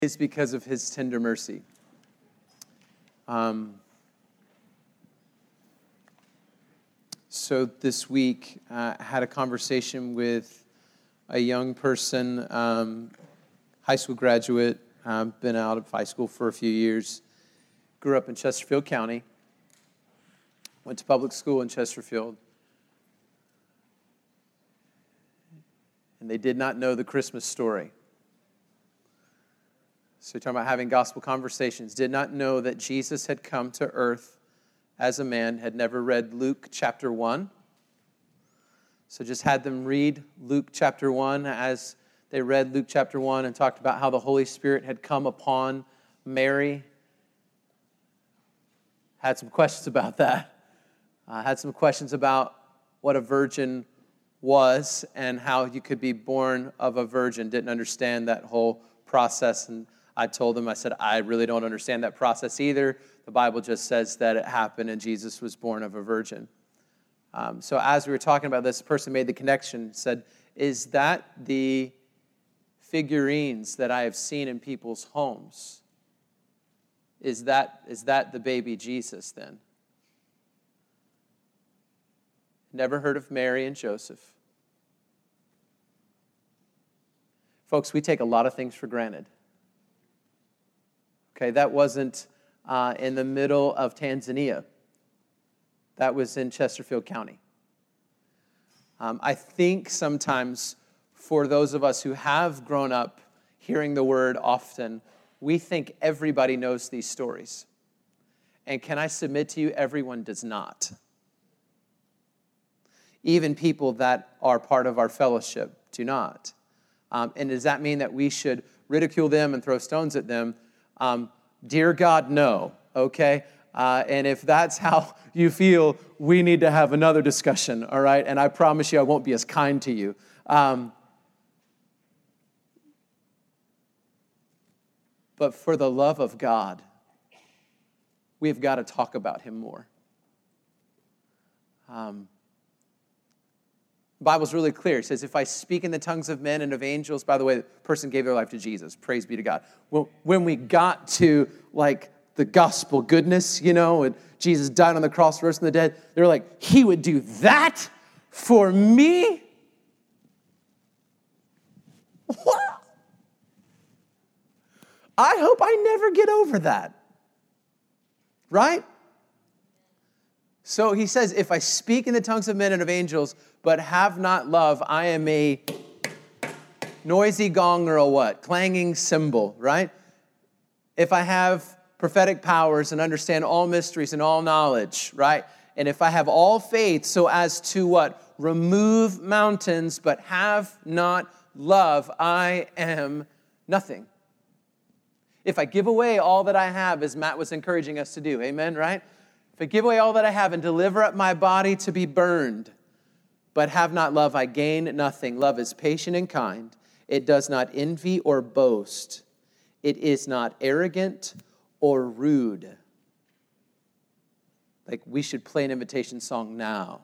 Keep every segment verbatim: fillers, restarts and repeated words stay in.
Is because of his tender mercy. Um, so this week, uh, I had a conversation with a young person, um, high school graduate, um, been out of high school for a few years, grew up in Chesterfield County, went to public school in Chesterfield, and they did not know the Christmas story. So you're talking about having gospel conversations. Did not know that Jesus had come to earth as a man, had never read Luke chapter one. So just had them read Luke chapter one as they read Luke chapter one and talked about how the Holy Spirit had come upon Mary. Had some questions about that. Uh, had some questions about what a virgin was and how you could be born of a virgin. Didn't understand that whole process, and I told them, I said, I really don't understand that process either. The Bible just says that it happened and Jesus was born of a virgin. Um, so as we were talking about this, the person made the connection, said, is that the figurines that I have seen in people's homes? Is that, is that the baby Jesus then? Never heard of Mary and Joseph. Folks, we take a lot of things for granted. Okay, that wasn't uh, in the middle of Tanzania. That was in Chesterfield County. Um, I think sometimes for those of us who have grown up hearing the word often, we think everybody knows these stories. And can I submit to you, everyone does not. Even people that are part of our fellowship do not. Um, and does that mean that we should ridicule them and throw stones at them? Um, dear God, no, okay? Uh, and if that's how you feel, we need to have another discussion, all right? And I promise you I won't be as kind to you. Um, but for the love of God, we've got to talk about him more. Um, The Bible's really clear. It says, if I speak in the tongues of men and of angels, by the way, the person gave their life to Jesus. Praise be to God. Well, when we got to, like, the gospel goodness, you know, and Jesus died on the cross, rose from the dead, they're like, he would do that for me? What? I hope I never get over that. Right? So he says, if I speak in the tongues of men and of angels, but have not love, I am a noisy gong or a what? Clanging cymbal, right? If I have prophetic powers and understand all mysteries and all knowledge, right? And if I have all faith so as to what? Remove mountains, but have not love, I am nothing. If I give away all that I have, as Matt was encouraging us to do, amen, right? If I give away all that I have and deliver up my body to be burned, but have not love, I gain nothing. Love is patient and kind. It does not envy or boast. It is not arrogant or rude. Like we should play an invitation song now.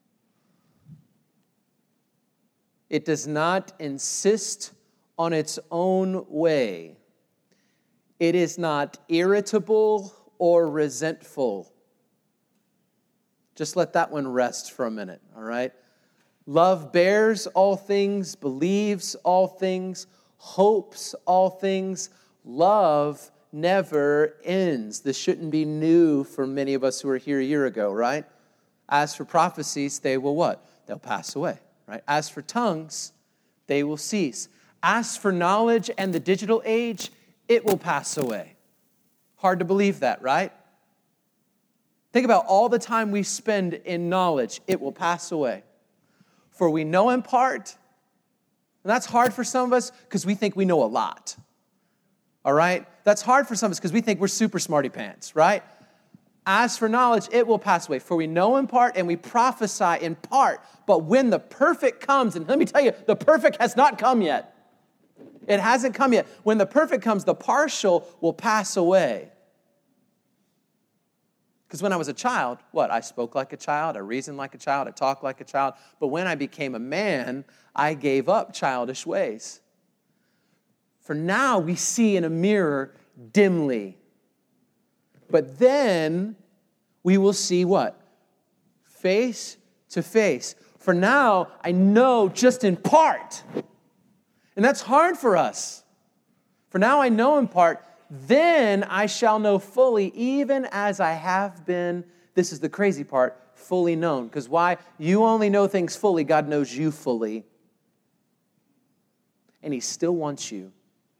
It does not insist on its own way. It is not irritable or resentful. Just let that one rest for a minute, all right? Love bears all things, believes all things, hopes all things. Love never ends. This shouldn't be new for many of us who were here a year ago, right? As for prophecies, they will what? They'll pass away, right? As for tongues, they will cease. As for knowledge and the digital age, it will pass away. Hard to believe that, right? Think about all the time we spend in knowledge. It will pass away. For we know in part, and that's hard for some of us because we think we know a lot. All right? That's hard for some of us because we think we're super smarty pants, right? As for knowledge, it will pass away. For we know in part and we prophesy in part. But when the perfect comes, and let me tell you, the perfect has not come yet. It hasn't come yet. When the perfect comes, the partial will pass away. Because when I was a child, what? I spoke like a child, I reasoned like a child, I talked like a child. But when I became a man, I gave up childish ways. For now we see in a mirror dimly. But then we will see what? Face to face. For now I know just in part. And that's hard for us. For now I know in part, then I shall know fully, even as I have been, this is the crazy part, fully known. Because why? You only know things fully. God knows you fully. And He still wants you.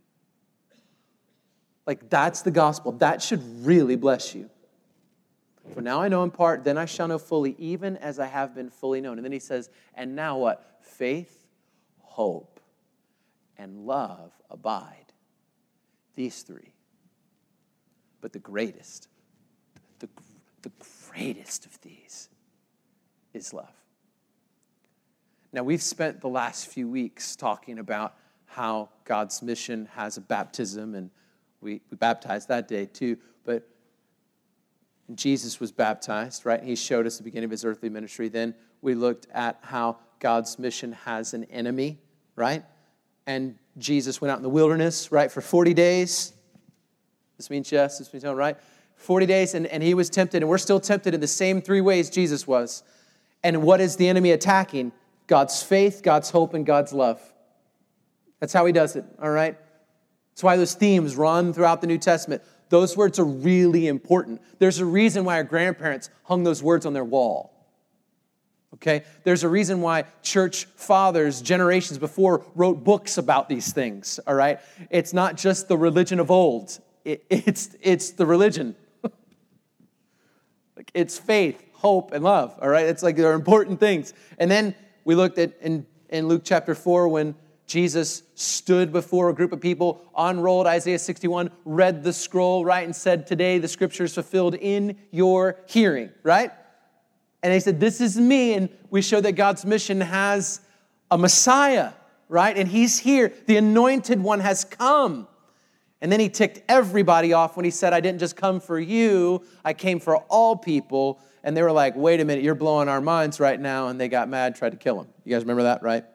Like, that's the gospel. That should really bless you. For now I know in part, then I shall know fully, even as I have been fully known. And then He says, and now what? Faith, hope, and love abide. These three. But the greatest, the, the greatest of these is love. Now, we've spent the last few weeks talking about how God's mission has a baptism, and we, we baptized that day too, but Jesus was baptized, right? He showed us the beginning of His earthly ministry. Then we looked at how God's mission has an enemy, right? And Jesus went out in the wilderness, right, for forty days. This means yes, this means no, right? forty days, and, and He was tempted, and we're still tempted in the same three ways Jesus was. And what is the enemy attacking? God's faith, God's hope, and God's love. That's how He does it, all right? That's why those themes run throughout the New Testament. Those words are really important. There's a reason why our grandparents hung those words on their wall. Okay? There's a reason why church fathers, generations before, wrote books about these things, all right? It's not just the religion of old. It, it's, it's the religion. Like, it's faith, hope, and love, all right? It's like they're important things. And then we looked at in, in Luke chapter four when Jesus stood before a group of people, unrolled Isaiah sixty-one, read the scroll, right, and said, today the scripture is fulfilled in your hearing, right? And they said, this is me. And we showed that God's mission has a Messiah, right? And He's here. The anointed one has come. And then He ticked everybody off when He said, I didn't just come for you. I came for all people. And they were like, wait a minute, you're blowing our minds right now. And they got mad, tried to kill Him. You guys remember that, right?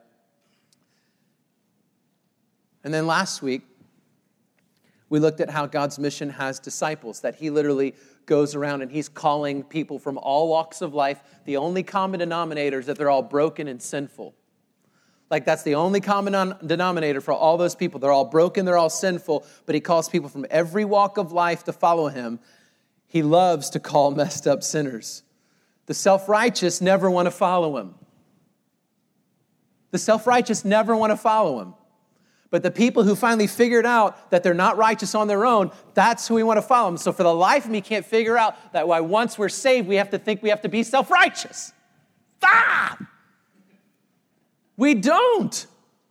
And then last week, we looked at how God's mission has disciples, that He literally goes around and He's calling people from all walks of life. The only common denominator is that they're all broken and sinful. Like, that's the only common denominator for all those people. They're all broken, they're all sinful, but He calls people from every walk of life to follow Him. He loves to call messed up sinners. The self-righteous never want to follow Him. The self-righteous never want to follow Him. But the people who finally figured out that they're not righteous on their own, that's who we want to follow. So for the life of me, can't figure out that why once we're saved, we have to think we have to be self-righteous. Ah! We don't.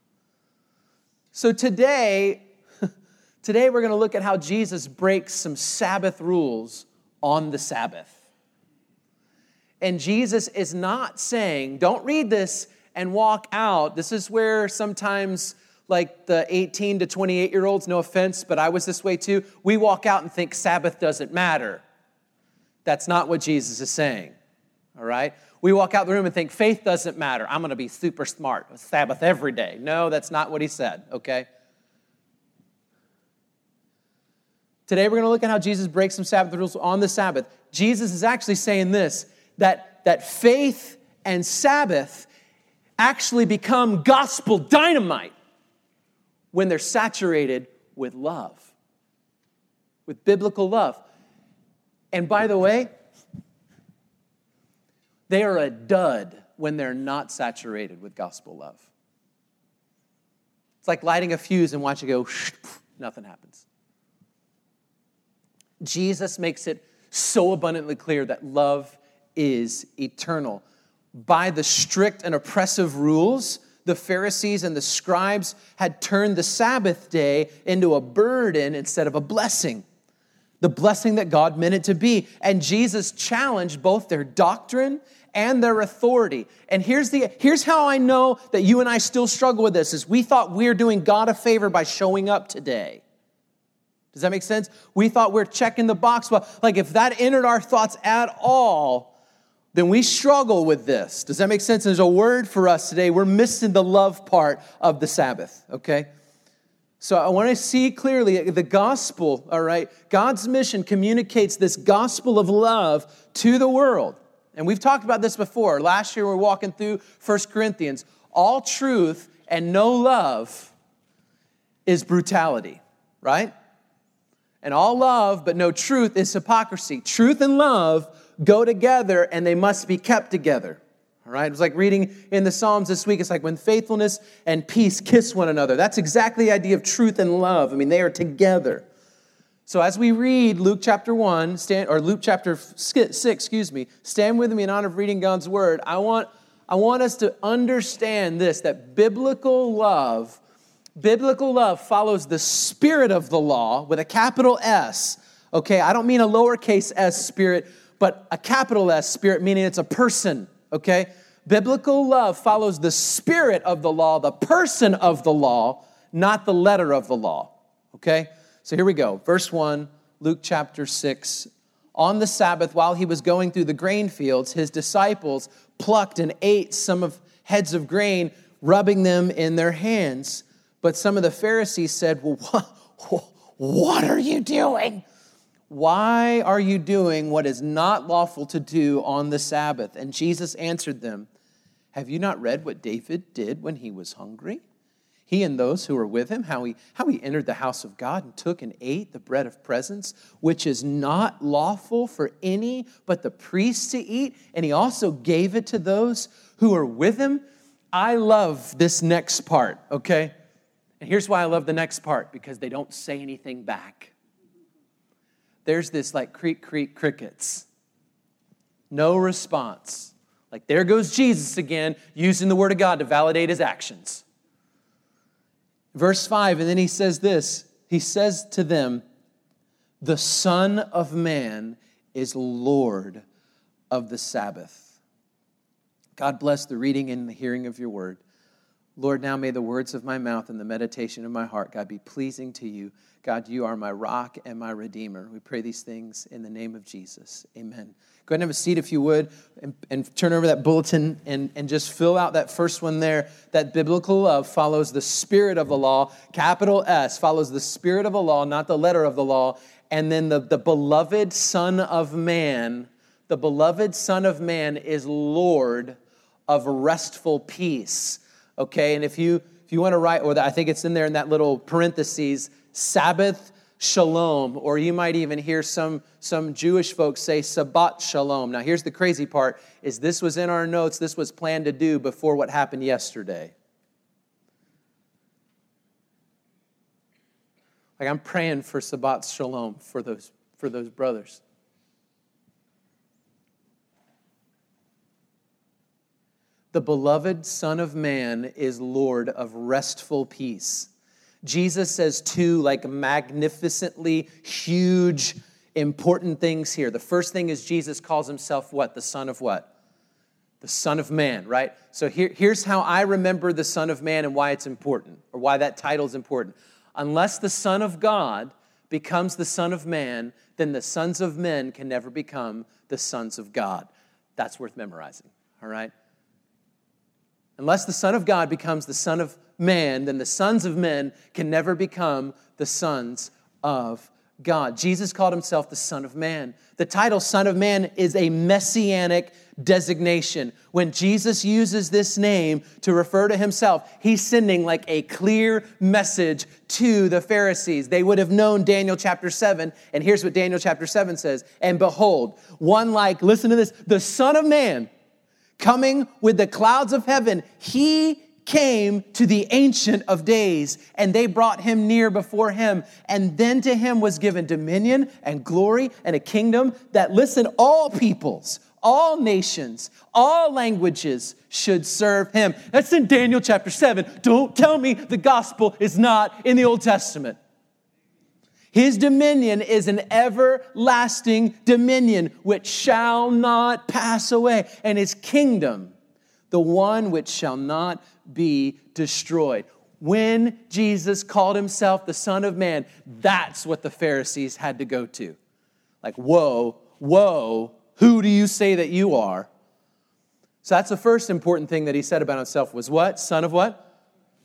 So today, today we're going to look at how Jesus breaks some Sabbath rules on the Sabbath. And Jesus is not saying, don't read this and walk out. This is where sometimes, like the eighteen to twenty-eight-year-olds, no offense, but I was this way too, we walk out and think Sabbath doesn't matter. That's not what Jesus is saying, all right? We walk out the room and think faith doesn't matter. I'm going to be super smart, Sabbath every day. No, that's not what He said, okay? Today we're going to look at how Jesus breaks some Sabbath rules on the Sabbath. Jesus is actually saying this, that, that faith and Sabbath actually become gospel dynamite when they're saturated with love, with biblical love. And by the way, they are a dud when they're not saturated with gospel love. It's like lighting a fuse and watching it go, nothing happens. Jesus makes it so abundantly clear that love is eternal. By the strict and oppressive rules, the Pharisees and the scribes had turned the Sabbath day into a burden instead of a blessing. The blessing that God meant it to be. And Jesus challenged both their doctrine and their authority. And here's the here's how I know that you and I still struggle with this, is we thought we we're doing God a favor by showing up today. Does that make sense? We thought we're checking the box. Well, like if that entered our thoughts at all, then we struggle with this. Does that make sense? There's a word for us today. We're missing the love part of the Sabbath, okay? So I want to see clearly the gospel, all right? God's mission communicates this gospel of love to the world. And we've talked about this before. Last year we were walking through First Corinthians. All truth and no love is brutality, right? And all love but no truth is hypocrisy. Truth and love go together and they must be kept together. All right, it was like reading in the Psalms this week. It's like when faithfulness and peace kiss one another. That's exactly the idea of truth and love. I mean, they are together. So as we read Luke chapter one, stand, or Luke chapter six, excuse me, stand with me in honor of reading God's word. I want, I want us to understand this, that biblical love, biblical love follows the spirit of the law with a capital S. Okay, I don't mean a lowercase s spirit, but a capital S spirit, meaning it's a person. Okay? Biblical love follows the spirit of the law, the person of the law, not the letter of the law. Okay? So here we go. Verse one, Luke chapter six. On the Sabbath, while he was going through the grain fields, his disciples plucked and ate some of heads of grain, rubbing them in their hands. But some of the Pharisees said, well, what, what are you doing? Why are you doing what is not lawful to do on the Sabbath? And Jesus answered them, have you not read what David did when he was hungry? He and those who were with him, how he, how he entered the house of God and took and ate the bread of presence, which is not lawful for any but the priests to eat. And he also gave it to those who are with him. I love this next part, okay? And here's why I love the next part, because they don't say anything back. There's this like creak, creak, crickets. No response. Like there goes Jesus again, using the word of God to validate his actions. Verse five, and then he says this. He says to them, the Son of Man is Lord of the Sabbath. God bless the reading and the hearing of your word. Lord, now may the words of my mouth and the meditation of my heart, God, be pleasing to you. God, you are my rock and my redeemer. We pray these things in the name of Jesus. Amen. Go ahead and have a seat if you would, and, and turn over that bulletin and, and just fill out that first one there. That biblical love follows the spirit of the law. Capital S follows the spirit of the law, not the letter of the law. And then the, the beloved Son of Man, the beloved Son of Man is Lord of restful peace. Okay, and if you if you want to write, or I think it's in there in that little parentheses, Sabbath Shalom, or you might even hear some, some Jewish folks say Sabbat Shalom. Now here's the crazy part, is this was in our notes, this was planned to do before what happened yesterday. Like I'm praying for Sabbat Shalom for those, for those brothers. The beloved Son of Man is Lord of restful peace. Jesus says two like magnificently huge, important things here. The first thing is Jesus calls himself what? The Son of what? The Son of Man, right? So here, here's how I remember the Son of Man and why it's important, or why that title is important. Unless the Son of God becomes the Son of Man, then the sons of men can never become the sons of God. That's worth memorizing, all right? Unless the Son of God becomes the Son of Man, then the sons of men can never become the sons of God. Jesus called himself the Son of Man. The title Son of Man is a messianic designation. When Jesus uses this name to refer to himself, he's sending like a clear message to the Pharisees. They would have known Daniel chapter seven, and here's what Daniel chapter seven says. And behold, one like, listen to this, the Son of Man, coming with the clouds of heaven, he came to the Ancient of Days, and they brought him near before him. And then to him was given dominion and glory and a kingdom that, listen, all peoples, all nations, all languages should serve him. That's in Daniel chapter seven. Don't tell me the gospel is not in the Old Testament. His dominion is an everlasting dominion which shall not pass away. And his kingdom, the one which shall not be destroyed. When Jesus called himself the Son of Man, that's what the Pharisees had to go to. Like, whoa, whoa, who do you say that you are? So that's the first important thing that he said about himself was what? Son of what?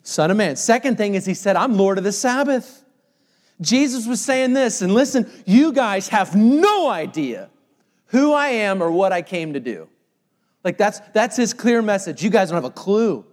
Son of Man. Second thing is he said, I'm Lord of the Sabbath. Jesus was saying this, and listen, you guys have no idea who I am or what I came to do. Like that's, that's his clear message. You guys don't have a clue.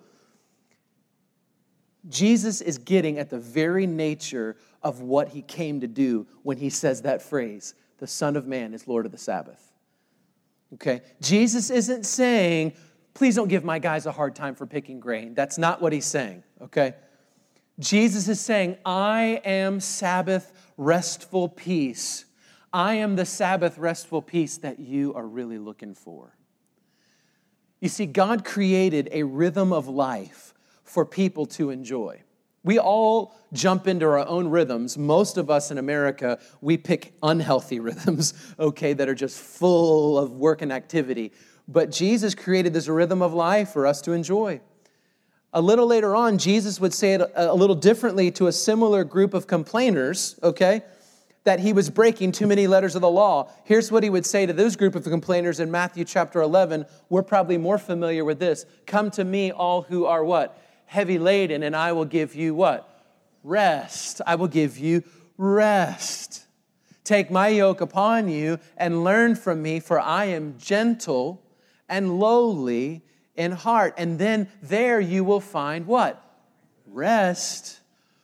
Jesus is getting at the very nature of what he came to do when he says that phrase, the Son of Man is Lord of the Sabbath. Okay? Jesus isn't saying, please don't give my guys a hard time for picking grain. That's not what he's saying, okay? Jesus is saying, I am Sabbath restful peace. I am the Sabbath restful peace that you are really looking for. You see, God created a rhythm of life for people to enjoy. We all jump into our own rhythms. Most of us in America, we pick unhealthy rhythms, okay, that are just full of work and activity. But Jesus created this rhythm of life for us to enjoy. A little later on, Jesus would say it a little differently to a similar group of complainers, okay, that he was breaking too many letters of the law. Here's what he would say to those group of complainers in Matthew chapter eleven. We're probably more familiar with this. Come to me, all who are what? Heavy laden, and I will give you what? Rest. I will give you rest. Take my yoke upon you and learn from me, for I am gentle and lowly in heart. And then there you will find what? Rest.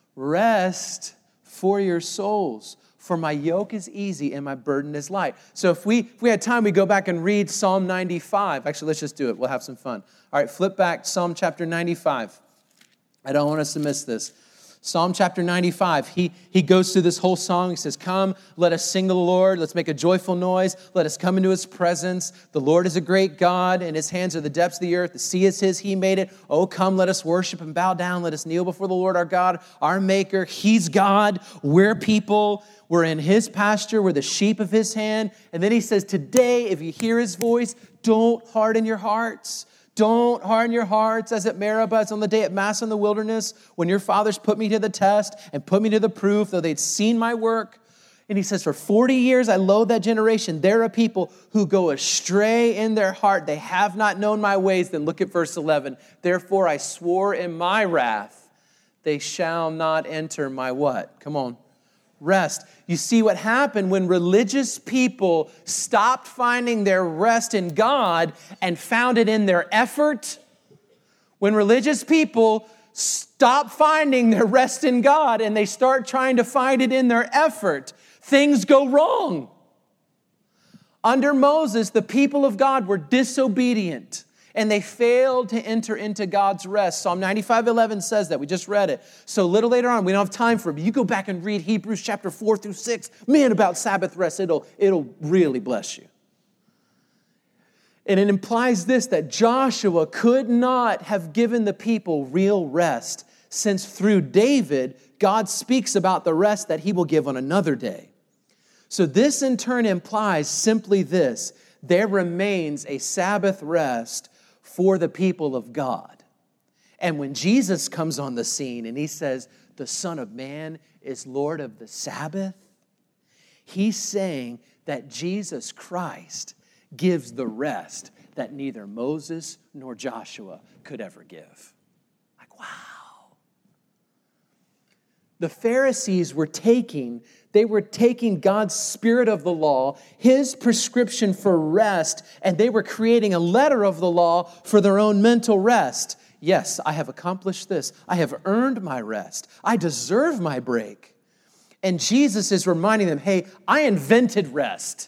Rest for your souls. For my yoke is easy and my burden is light. So if we if we had time, we go back and read Psalm ninety-five. Actually, let's just do it. We'll have some fun. All right, flip back to Psalm chapter ninety-five. I don't want us to miss this. Psalm chapter ninety-five, he, he goes through this whole song. He says, come, let us sing to the Lord. Let's make a joyful noise. Let us come into his presence. The Lord is a great God, and his hands are the depths of the earth. The sea is his, he made it. Oh, come, let us worship and bow down. Let us kneel before the Lord our God, our maker. He's God. We're people. We're in his pasture. We're the sheep of his hand. And then he says, today, if you hear his voice, don't harden your hearts. Don't harden your hearts as at Meribah, as on the day at Mass in the wilderness, when your fathers put me to the test and put me to the proof, though they'd seen my work. And he says, for forty years I loathe that generation. There are people who go astray in their heart. They have not known my ways. Then look at verse eleven. Therefore I swore in my wrath, they shall not enter my what? Come on. Rest. You see what happened when religious people stopped finding their rest in God and found it in their effort? When religious people stop finding their rest in God and they start trying to find it in their effort, things go wrong. Under Moses, the people of God were disobedient and they failed to enter into God's rest. Psalm ninety-five eleven says that. We just read it. So a little later on, we don't have time for it, but you go back and read Hebrews chapter four through six. Man, about Sabbath rest, it'll, it'll really bless you. And it implies this, that Joshua could not have given the people real rest, since through David, God speaks about the rest that he will give on another day. So this in turn implies simply this: there remains a Sabbath rest for the people of God. And when Jesus comes on the scene and he says, the Son of Man is Lord of the Sabbath, he's saying that Jesus Christ gives the rest that neither Moses nor Joshua could ever give. Like, wow. The Pharisees were taking, they were taking God's spirit of the law, his prescription for rest, and they were creating a letter of the law for their own mental rest. Yes, I have accomplished this. I have earned my rest. I deserve my break. And Jesus is reminding them, hey, I invented rest.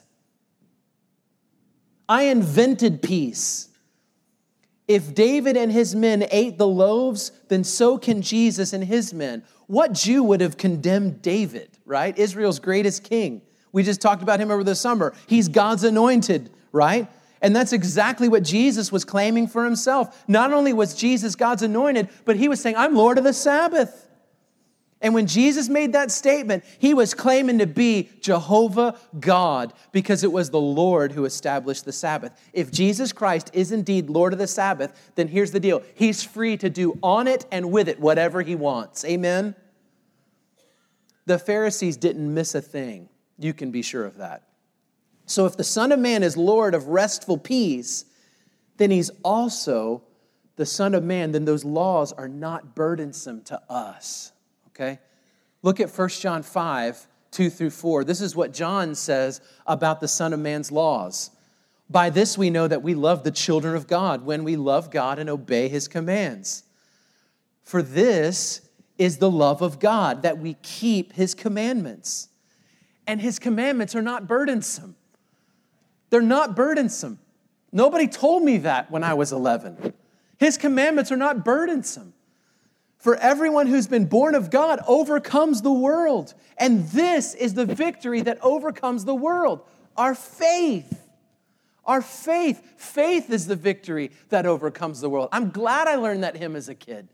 I invented peace. If David and his men ate the loaves, then so can Jesus and his men. What Jew would have condemned David, right? Israel's greatest king. We just talked about him over the summer. He's God's anointed, right? And that's exactly what Jesus was claiming for himself. Not only was Jesus God's anointed, but he was saying, I'm Lord of the Sabbath. And when Jesus made that statement, he was claiming to be Jehovah God, because it was the Lord who established the Sabbath. If Jesus Christ is indeed Lord of the Sabbath, then here's the deal. He's free to do on it and with it whatever he wants. Amen? The Pharisees didn't miss a thing. You can be sure of that. So if the Son of Man is Lord of restful peace, then he's also the Son of Man, then those laws are not burdensome to us, okay? Look at First John five, two through four. This is what John says about the Son of Man's laws. By this we know that we love the children of God, when we love God and obey his commands. For this is the love of God, that we keep his commandments. And his commandments are not burdensome. They're not burdensome. Nobody told me that when I was eleven. His commandments are not burdensome. For everyone who's been born of God overcomes the world. And this is the victory that overcomes the world, our faith. Our faith. Faith is the victory that overcomes the world. I'm glad I learned that hymn as a kid.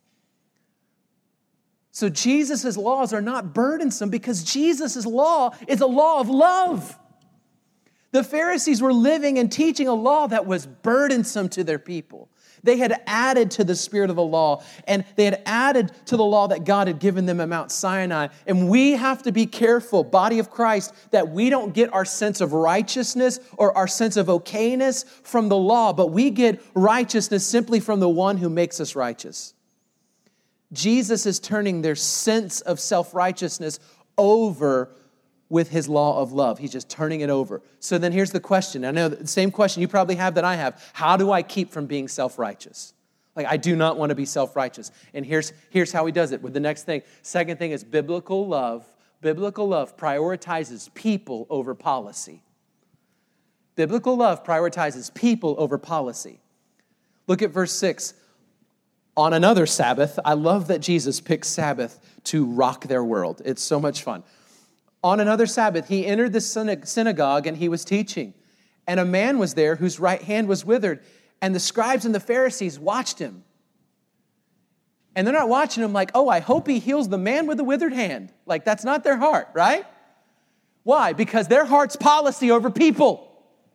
So Jesus' laws are not burdensome because Jesus' law is a law of love. The Pharisees were living and teaching a law that was burdensome to their people. They had added to the spirit of the law, and they had added to the law that God had given them at Mount Sinai. And we have to be careful, body of Christ, that we don't get our sense of righteousness or our sense of okayness from the law, but we get righteousness simply from the one who makes us righteous. Jesus is turning their sense of self-righteousness over with his law of love. He's just turning it over. So then here's the question. I know the same question you probably have that I have. How do I keep from being self-righteous? Like, I do not want to be self-righteous. And here's, here's how he does it with the next thing. Second thing is biblical love. Biblical love prioritizes people over policy. Biblical love prioritizes people over policy. Look at verse six. On another Sabbath, I love that Jesus picked Sabbath to rock their world. It's so much fun. On another Sabbath, he entered the synagogue and he was teaching. And a man was there whose right hand was withered. And the scribes and the Pharisees watched him. And they're not watching him like, oh, I hope he heals the man with the withered hand. Like, that's not their heart, right? Why? Because their heart's policy over people.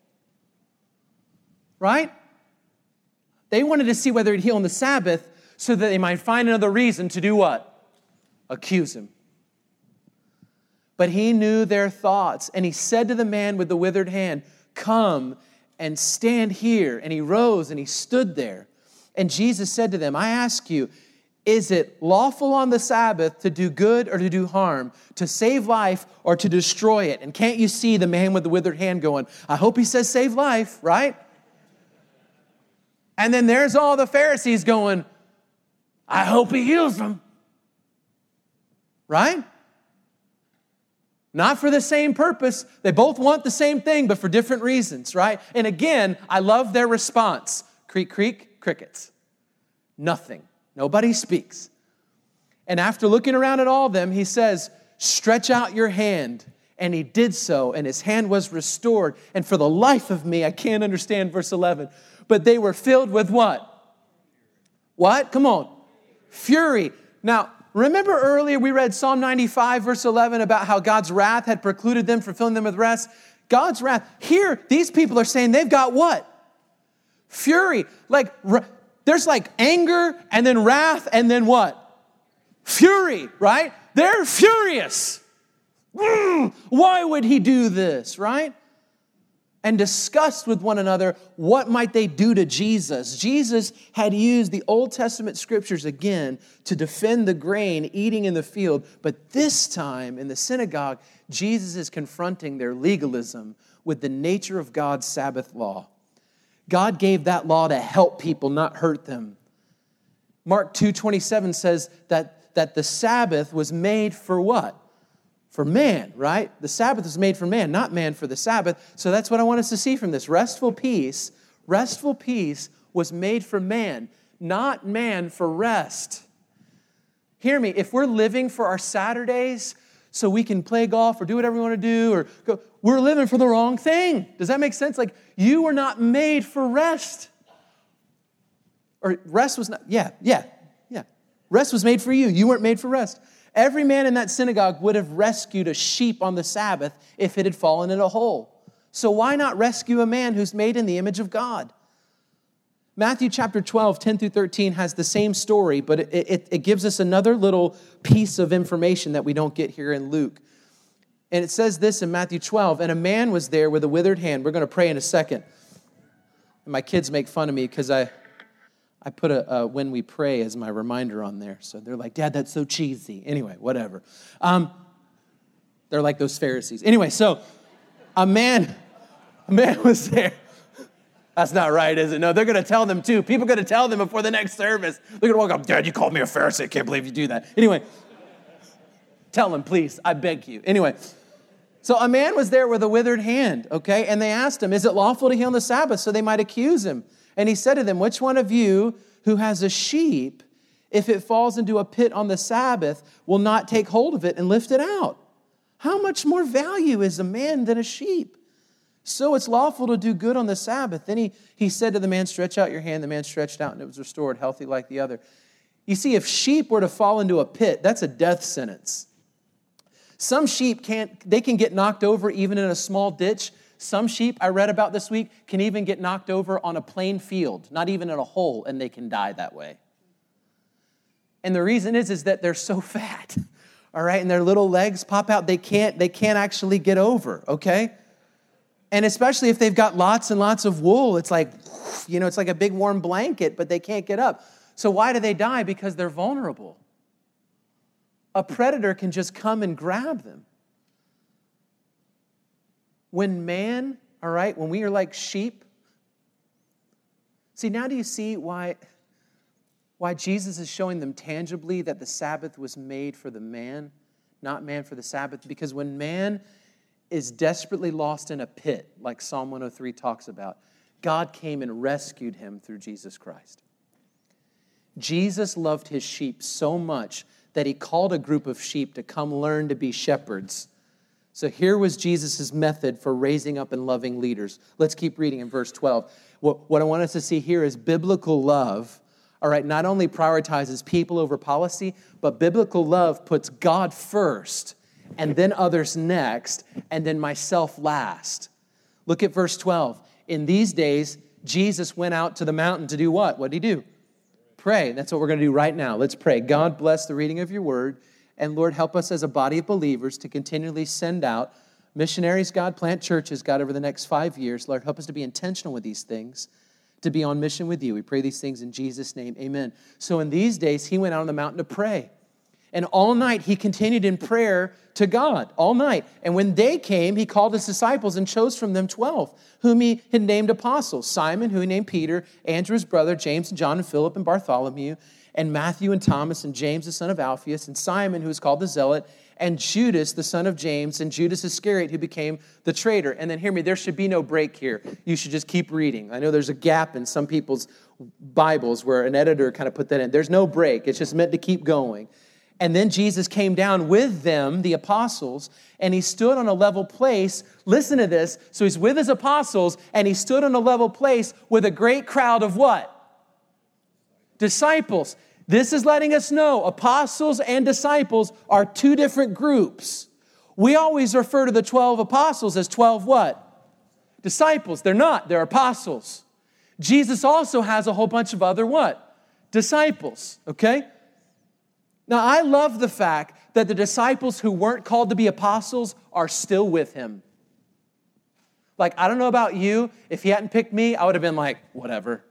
Right? They wanted to see whether he'd heal on the Sabbath so that they might find another reason to do what? Accuse him. But he knew their thoughts, and he said to the man with the withered hand, come and stand here. And he rose and he stood there. And Jesus said to them, I ask you, is it lawful on the Sabbath to do good or to do harm, to save life or to destroy it? And can't you see the man with the withered hand going, I hope he says save life, right? And then there's all the Pharisees going, I hope he heals them. Right? Not for the same purpose. They both want the same thing, but for different reasons, right? And again, I love their response. Creak, creak, crickets. Nothing. Nobody speaks. And after looking around at all of them, he says, stretch out your hand. And he did so, and his hand was restored. And for the life of me, I can't understand verse eleven. But they were filled with what? What? Come on. Fury. Now, remember earlier we read Psalm ninety-five, verse eleven, about how God's wrath had precluded them from filling them with rest? God's wrath. Here, these people are saying they've got what? Fury. Like, there's like anger, and then wrath, and then what? Fury, right? They're furious. Mm, why would he do this, right? And discussed with one another what might they do to Jesus. Jesus had used the Old Testament scriptures again to defend the grain eating in the field. But this time in the synagogue, Jesus is confronting their legalism with the nature of God's Sabbath law. God gave that law to help people, not hurt them. Mark two twenty-seven says that, that the Sabbath was made for what? For man, right? The Sabbath was made for man, not man for the Sabbath. So that's what I want us to see from this. Restful peace, restful peace was made for man, not man for rest. Hear me, if we're living for our Saturdays so we can play golf or do whatever we want to do, or go, we're living for the wrong thing. Does that make sense? Like, you were not made for rest. Or rest was not, yeah, yeah, yeah. Rest was made for you. You weren't made for rest. Every man in that synagogue would have rescued a sheep on the Sabbath if it had fallen in a hole. So why not rescue a man who's made in the image of God? Matthew chapter twelve, ten through thirteen has the same story, but it, it, it gives us another little piece of information that we don't get here in Luke. And it says this in Matthew twelve, and a man was there with a withered hand. We're going to pray in a second. And my kids make fun of me because I, I put a, a when we pray as my reminder on there. So they're like, Dad, that's so cheesy. Anyway, whatever. Um, they're like those Pharisees. Anyway, so a man, a man was there. That's not right, is it? No, they're going to tell them too. People are going to tell them before the next service. They're going to walk up, Dad, you called me a Pharisee. I can't believe you do that. Anyway, tell them, please. I beg you. Anyway, so a man was there with a withered hand, okay? And they asked him, is it lawful to heal on the Sabbath? So they might accuse him. And he said to them, which one of you who has a sheep, if it falls into a pit on the Sabbath, will not take hold of it and lift it out? How much more value is a man than a sheep? So it's lawful to do good on the Sabbath. Then he, he said to the man, stretch out your hand. The man stretched out and it was restored, healthy like the other. You see, if sheep were to fall into a pit, that's a death sentence. Some sheep can't, they can get knocked over even in a small ditch. Some sheep, I read about this week, can even get knocked over on a plain field, not even in a hole, and they can die that way. And the reason is, is that they're so fat, all right, and their little legs pop out. They can't, they can't actually get over, okay? And especially if they've got lots and lots of wool, it's like, you know, it's like a big warm blanket, but they can't get up. So why do they die? Because they're vulnerable. A predator can just come and grab them. When man, all right, when we are like sheep, see, now do you see why, why Jesus is showing them tangibly that the Sabbath was made for the man, not man for the Sabbath? Because when man is desperately lost in a pit, like Psalm one oh three talks about, God came and rescued him through Jesus Christ. Jesus loved his sheep so much that he called a group of sheep to come learn to be shepherds. So here was Jesus' method for raising up and loving leaders. Let's keep reading in verse twelve. What, what I want us to see here is biblical love, all right, not only prioritizes people over policy, but biblical love puts God first, and then others next, and then myself last. Look at verse twelve. In these days, Jesus went out to the mountain to do what? What did he do? Pray. That's what we're going to do right now. Let's pray. God bless the reading of your word. And Lord, help us as a body of believers to continually send out missionaries, God, plant churches, God, over the next five years. Lord, help us to be intentional with these things, to be on mission with you. We pray these things in Jesus' name. Amen. So in these days, he went out on the mountain to pray. And all night, he continued in prayer to God, all night. And when day came, he called his disciples and chose from them twelve, whom he had named apostles. Simon, who he named Peter, Andrew, his brother, James and John and Philip and Bartholomew, and Matthew and Thomas and James, the son of Alphaeus, and Simon, who is called the Zealot, and Judas, the son of James, and Judas Iscariot, who became the traitor. And then hear me, there should be no break here. You should just keep reading. I know there's a gap in some people's Bibles where an editor kind of put that in. There's no break. It's just meant to keep going. And then Jesus came down with them, the apostles, and he stood on a level place. Listen to this. So he's with his apostles, and he stood on a level place with a great crowd of what? Disciples. This is letting us know apostles and disciples are two different groups. We always refer to the twelve apostles as twelve what? Disciples. They're not. They're apostles. Jesus also has a whole bunch of other what? Disciples. Okay? Now, I love the fact that the disciples who weren't called to be apostles are still with him. Like, I don't know about you. If he hadn't picked me, I would have been like, whatever.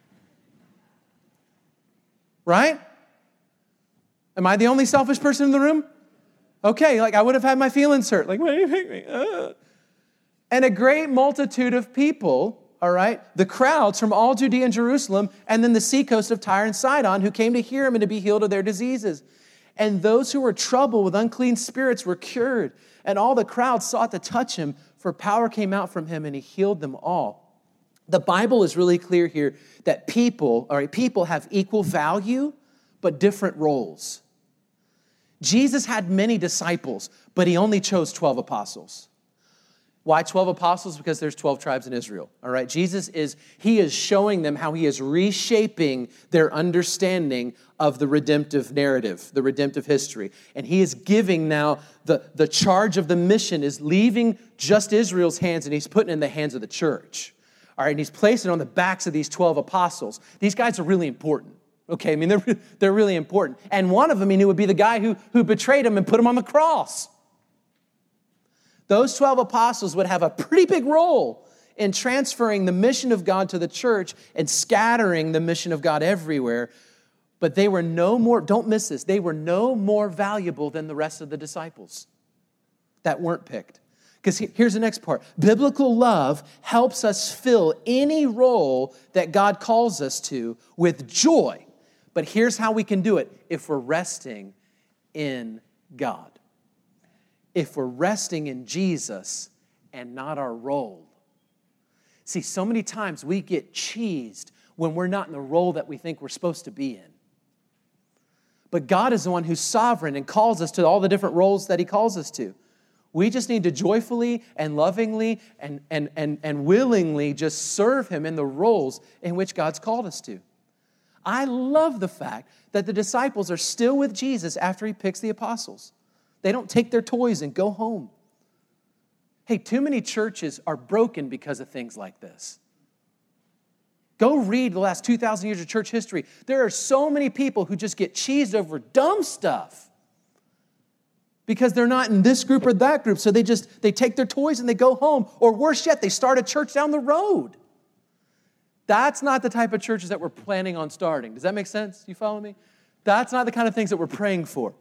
Right? Am I the only selfish person in the room? Okay, like I would have had my feelings hurt. Like, why did you pick me? Uh. And a great multitude of people, all right, the crowds from all Judea and Jerusalem, and then the seacoast of Tyre and Sidon, who came to hear him and to be healed of their diseases. And those who were troubled with unclean spirits were cured. And all the crowd sought to touch him, for power came out from him, and he healed them all. The Bible is really clear here that people, all right, people have equal value, but different roles. Jesus had many disciples, but he only chose twelve apostles. Why twelve apostles? Because there's twelve tribes in Israel, all right? Jesus is, he is showing them how he is reshaping their understanding of the redemptive narrative, the redemptive history. And he is giving now, the, the charge of the mission is leaving just Israel's hands, and he's putting it in the hands of the church. All right, and he's placing it on the backs of these twelve apostles. These guys are really important. Okay, I mean, they're, they're really important. And one of them, he knew, would be the guy who, who betrayed him and put him on the cross. Those twelve apostles would have a pretty big role in transferring the mission of God to the church and scattering the mission of God everywhere. But they were no more, don't miss this, they were no more valuable than the rest of the disciples that weren't picked. Because here's the next part. Biblical love helps us fill any role that God calls us to with joy. But here's how we can do it if we're resting in God. If we're resting in Jesus and not our role. See, so many times we get cheesed when we're not in the role that we think we're supposed to be in. But God is the one who's sovereign and calls us to all the different roles that He calls us to. We just need to joyfully and lovingly and, and, and, and willingly just serve Him in the roles in which God's called us to. I love the fact that the disciples are still with Jesus after He picks the apostles. They don't take their toys and go home. Hey, too many churches are broken because of things like this. Go read the last two thousand years of church history. There are so many people who just get cheesed over dumb stuff because they're not in this group or that group. So they just, they take their toys and they go home. Or worse yet, they start a church down the road. That's not the type of churches that we're planning on starting. Does that make sense? You follow me? That's not the kind of things that we're praying for.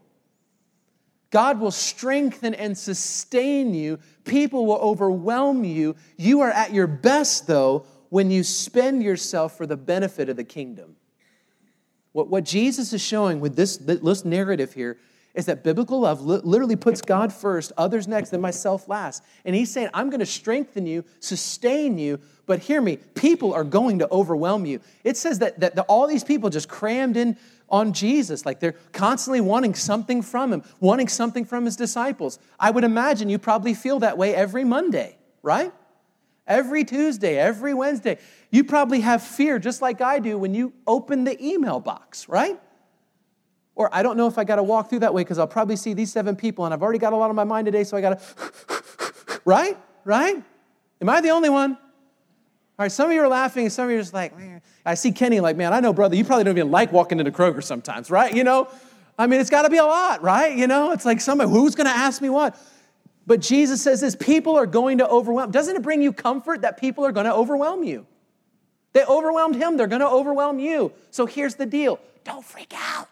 God will strengthen and sustain you. People will overwhelm you. You are at your best, though, when you spend yourself for the benefit of the kingdom. What, what Jesus is showing with this, this narrative here is that biblical love li- literally puts God first, others next, and myself last. And He's saying, I'm going to strengthen you, sustain you, but hear me, people are going to overwhelm you. It says that, that the, all these people just crammed in on Jesus, like they're constantly wanting something from Him, wanting something from His disciples. I would imagine you probably feel that way every Monday, right? Every Tuesday, every Wednesday. You probably have fear, just like I do, when you open the email box, right? Or I don't know if I got to walk through that way because I'll probably see these seven people and I've already got a lot on my mind today, so I got to, right? Right? Am I the only one? All right, some of you are laughing and some of you are just like, man. I see Kenny like, man, I know, brother, you probably don't even like walking into Kroger sometimes, right? You know? I mean, it's got to be a lot, right? You know? It's like somebody, who's going to ask me what? But Jesus says this, people are going to overwhelm. Doesn't it bring you comfort that people are going to overwhelm you? They overwhelmed Him, they're going to overwhelm you. So here's the deal. Don't freak out.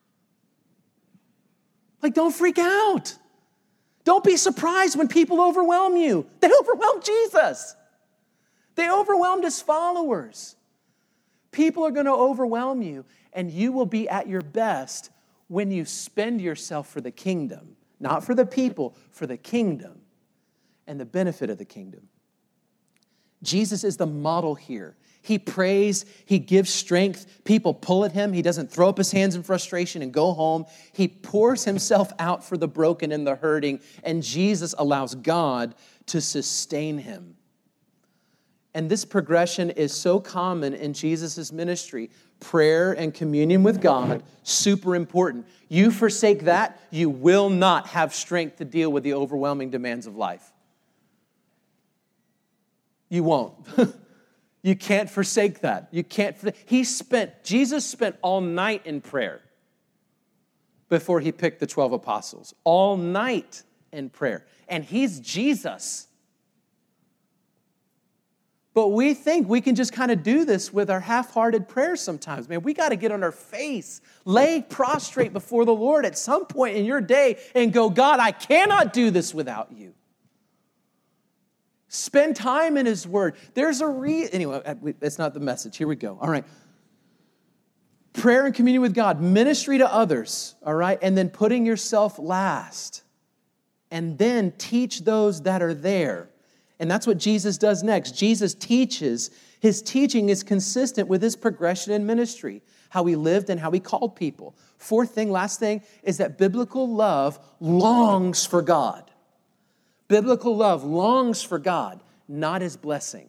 Like, don't freak out. Don't be surprised when people overwhelm you. They overwhelmed Jesus. They overwhelmed His followers. People are going to overwhelm you, and you will be at your best when you spend yourself for the kingdom. Not for the people, for the kingdom and the benefit of the kingdom. Jesus is the model here. He prays, He gives strength. People pull at Him. He doesn't throw up His hands in frustration and go home. He pours Himself out for the broken and the hurting, and Jesus allows God to sustain Him. And this progression is so common in Jesus' ministry. Prayer and communion with God, super important. You forsake that, you will not have strength to deal with the overwhelming demands of life. You won't. You can't forsake that. You can't. He spent, Jesus spent all night in prayer before He picked the twelve apostles. All night in prayer. And He's Jesus. But we think we can just kind of do this with our half-hearted prayers sometimes. Man, we got to get on our face, lay prostrate before the Lord at some point in your day and go, God, I cannot do this without You. Spend time in His Word. There's a reason. Anyway, that's not the message. Here we go. All right. Prayer and communion with God, ministry to others, all right, and then putting yourself last. And then teach those that are there. And that's what Jesus does next. Jesus teaches. His teaching is consistent with His progression in ministry, how He lived and how He called people. Fourth thing, last thing, is that biblical love longs for God. Biblical love longs for God, not His blessing.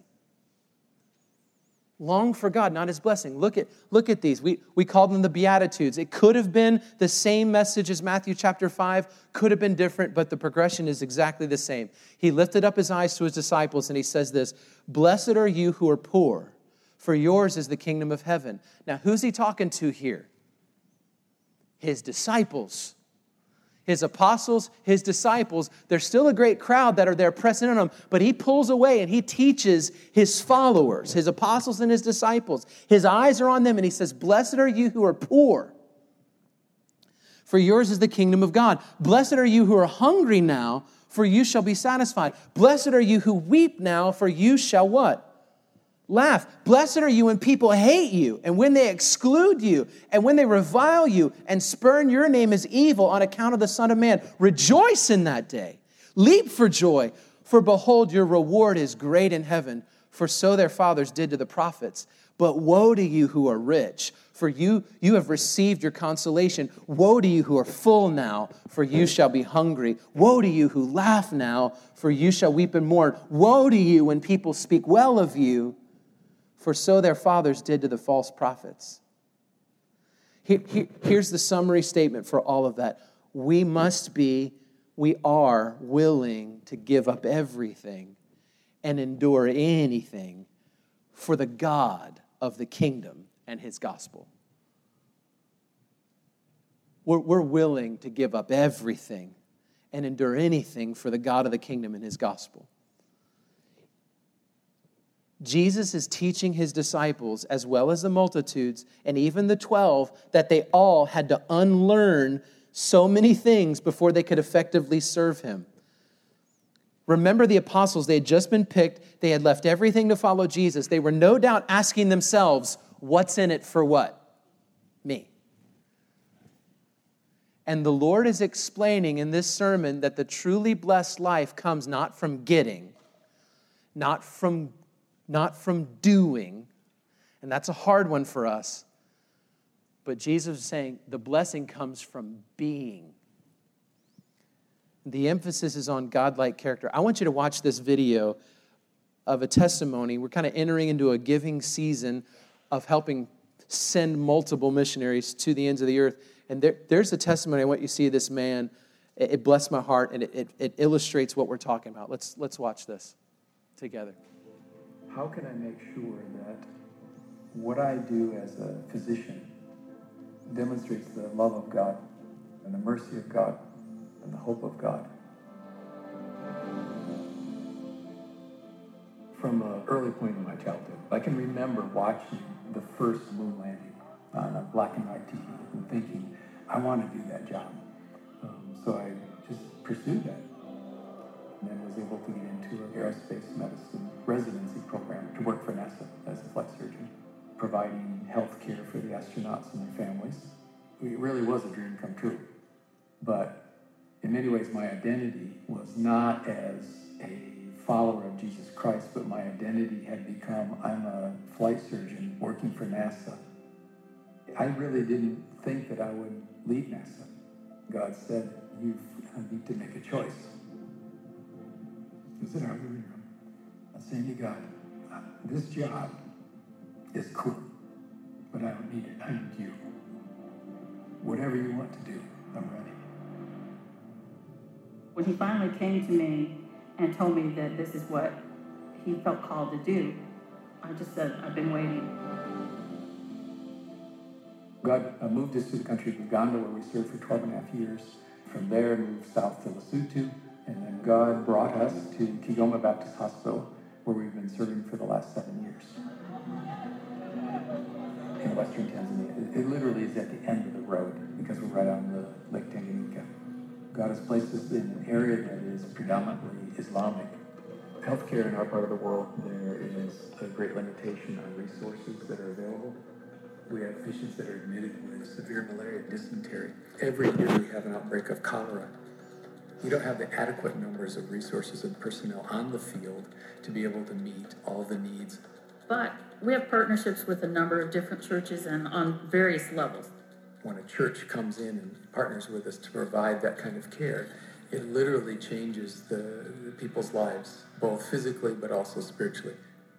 Long for God, not His blessing. Look at, look at these. We, we call them the Beatitudes. It could have been the same message as Matthew chapter five, could have been different, but the progression is exactly the same. He lifted up His eyes to His disciples and He says this, blessed are you who are poor, for yours is the kingdom of heaven. Now, who's He talking to here? His disciples. his apostles, his disciples. There's still a great crowd that are there pressing on him, but he pulls away and he teaches his followers, his apostles and his disciples. His eyes are on them and he says, blessed are you who are poor, for yours is the kingdom of God. Blessed are you who are hungry now, for you shall be satisfied. Blessed are you who weep now, for you shall what? Laugh. Blessed are you when people hate you and when they exclude you and when they revile you and spurn your name as evil on account of the Son of Man. Rejoice in that day. Leap for joy, for behold, your reward is great in heaven, for so their fathers did to the prophets. But woe to you who are rich, for you, you have received your consolation. Woe to you who are full now, for you shall be hungry. Woe to you who laugh now, for you shall weep and mourn. Woe to you when people speak well of you, for so their fathers did to the false prophets. Here, here, here's the summary statement for all of that. We must be, we are willing to give up everything and endure anything for the God of the kingdom and his gospel. We're, we're willing to give up everything and endure anything for the God of the kingdom and his gospel. Jesus is teaching his disciples, as well as the multitudes, and even the twelve, that they all had to unlearn so many things before they could effectively serve him. Remember the apostles, they had just been picked. They had left everything to follow Jesus. They were no doubt asking themselves, what's in it for what? Me. And the Lord is explaining in this sermon that the truly blessed life comes not from getting, not from Not from doing, and that's a hard one for us. But Jesus is saying the blessing comes from being. The emphasis is on godlike character. I want you to watch this video of a testimony. We're kind of entering into a giving season of helping send multiple missionaries to the ends of the earth. And there, there's a testimony I want you to see of this man. It, it blessed my heart, and it, it, it illustrates what we're talking about. Let's, let's watch this together. How can I make sure that what I do as a physician demonstrates the love of God and the mercy of God and the hope of God? From an early point in my childhood, I can remember watching the first moon landing on a black and white T V and thinking, I want to do that job. Um, so I just pursued that. And then was able to get into an aerospace medicine residency program to work for NASA as a flight surgeon, providing health care for the astronauts and their families. It really was a dream come true. But in many ways, my identity was not as a follower of Jesus Christ, but my identity had become, I'm a flight surgeon working for NASA. I really didn't think that I would leave NASA. God said, you need to make a choice. I said, how are you? I'm saying to God, this job is cool, but I don't need it. I need you. Whatever you want to do, I'm ready. When he finally came to me and told me that this is what he felt called to do, I just said, I've been waiting. God uh, moved us to the country of Uganda, where we served for twelve and a half years. From there, moved south to Lesotho. And then God brought us to Kigoma Baptist Hospital, where we've been serving for the last seven years. In western Tanzania. It, it literally is at the end of the road, because we're right on the Lake Tanganyika. God has placed us in an area that is predominantly Islamic. Healthcare in our part of the world, there is a great limitation on resources that are available. We have patients that are admitted with severe malaria and dysentery. Every year we have an outbreak of cholera. We don't have the adequate numbers of resources and personnel on the field to be able to meet all the needs. But we have partnerships with a number of different churches and on various levels. When a church comes in and partners with us to provide that kind of care, it literally changes the, the people's lives, both physically but also spiritually.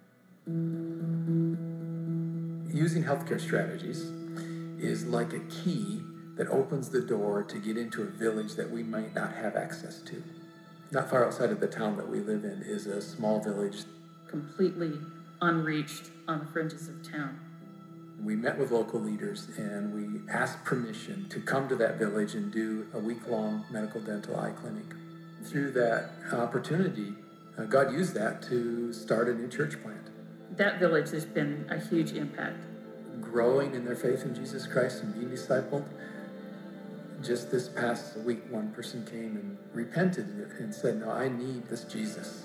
Using healthcare strategies is like a key that opens the door to get into a village that we might not have access to. Not far outside of the town that we live in is a small village. Completely unreached on the fringes of town. We met with local leaders and we asked permission to come to that village and do a week-long medical dental eye clinic. Through that opportunity, uh, God used that to start a new church plant. That village has been a huge impact. Growing in their faith in Jesus Christ and being discipled. Just this past week, one person came and repented and said, no, I need this Jesus.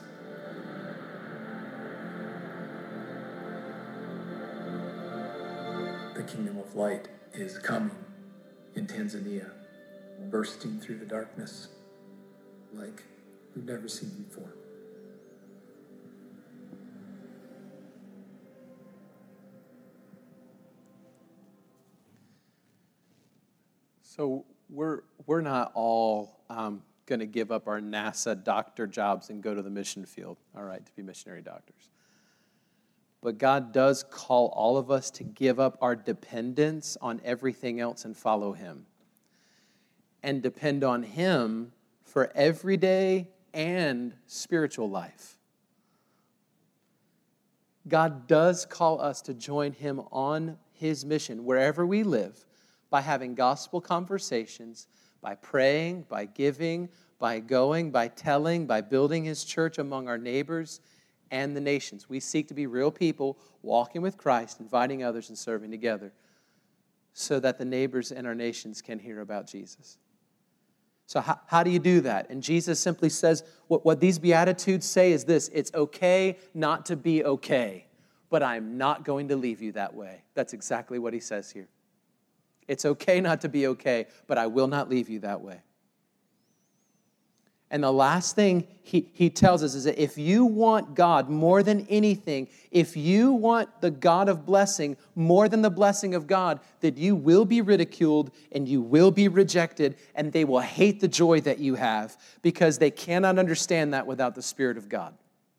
The kingdom of light is coming in Tanzania, bursting through the darkness like we've never seen before. So we're we're not all um, going to give up our NASA doctor jobs and go to the mission field, all right, to be missionary doctors. But God does call all of us to give up our dependence on everything else and follow Him. And depend on Him for everyday and spiritual life. God does call us to join Him on His mission wherever we live by having gospel conversations, by praying, by giving, by going, by telling, by building His church among our neighbors and the nations. We seek to be real people walking with Christ, inviting others and serving together so that the neighbors and our nations can hear about Jesus. So how, how do you do that? And Jesus simply says, what, what these Beatitudes say is this: it's okay not to be okay, but I'm not going to leave you that way. That's exactly what He says here. It's okay not to be okay, but I will not leave you that way. And the last thing he, he tells us is that if you want God more than anything, if you want the God of blessing more than the blessing of God, that you will be ridiculed and you will be rejected, and they will hate the joy that you have because they cannot understand that without the Spirit of God.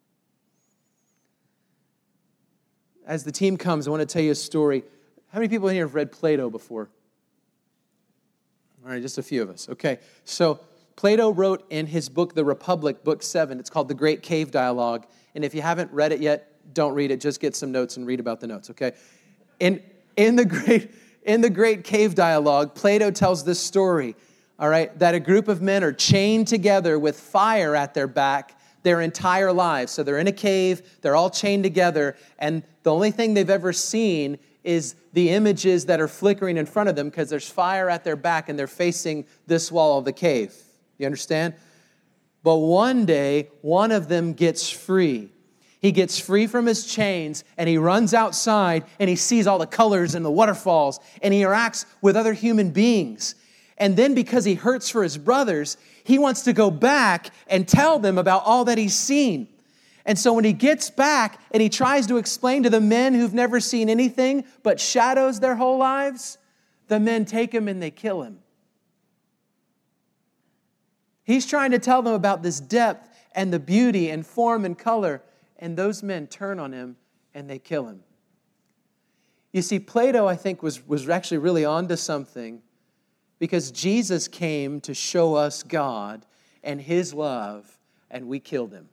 As the team comes, I want to tell you a story. How many people in here have read Plato before? All right, just a few of us. Okay, so Plato wrote in his book, The Republic, book seven. It's called The Great Cave Dialogue. And if you haven't read it yet, don't read it. Just get some notes and read about the notes, okay? In, in, the, great, in the Great Cave Dialogue, Plato tells this story, all right, that a group of men are chained together with fire at their back their entire lives. So they're in a cave, they're all chained together, and the only thing they've ever seen is the images that are flickering in front of them because there's fire at their back and they're facing this wall of the cave. You understand? But one day, one of them gets free. He gets free from his chains and he runs outside and he sees all the colors and the waterfalls and he interacts with other human beings. And then because he hurts for his brothers, he wants to go back and tell them about all that he's seen. And so when he gets back and he tries to explain to the men who've never seen anything but shadows their whole lives, the men take him and they kill him. He's trying to tell them about this depth and the beauty and form and color, and those men turn on him and they kill him. You see, Plato, I think, was, was actually really onto something because Jesus came to show us God and His love, and we killed Him.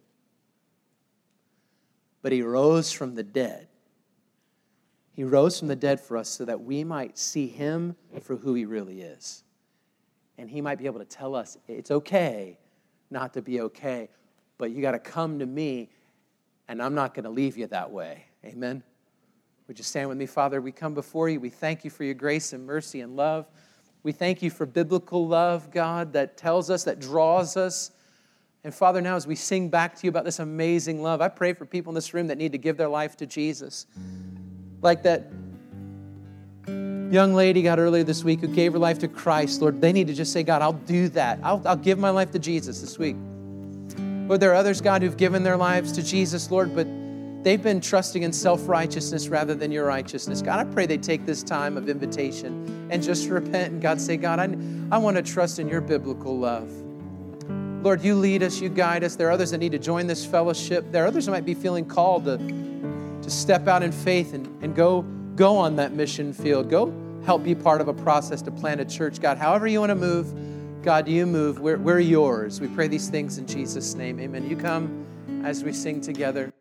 But He rose from the dead. He rose from the dead for us so that we might see Him for who He really is. And He might be able to tell us it's okay not to be okay, but you got to come to me, and I'm not going to leave you that way. Amen? Would you stand with me, Father? We come before you. We thank you for your grace and mercy and love. We thank you for biblical love, God, that tells us, that draws us. And Father, now as we sing back to you about this amazing love, I pray for people in this room that need to give their life to Jesus. Like that young lady got earlier this week who gave her life to Christ. Lord, they need to just say, God, I'll do that. I'll, I'll give my life to Jesus this week. Lord, there are others, God, who've given their lives to Jesus, Lord, but they've been trusting in self-righteousness rather than your righteousness. God, I pray they take this time of invitation and just repent and God say, God, I, I want to trust in your biblical love. Lord, you lead us, you guide us. There are others that need to join this fellowship. There are others who might be feeling called to, to step out in faith and, and go, go on that mission field. Go help be part of a process to plant a church. God, however you want to move, God, you move. We're, we're yours. We pray these things in Jesus' name. Amen. You come as we sing together.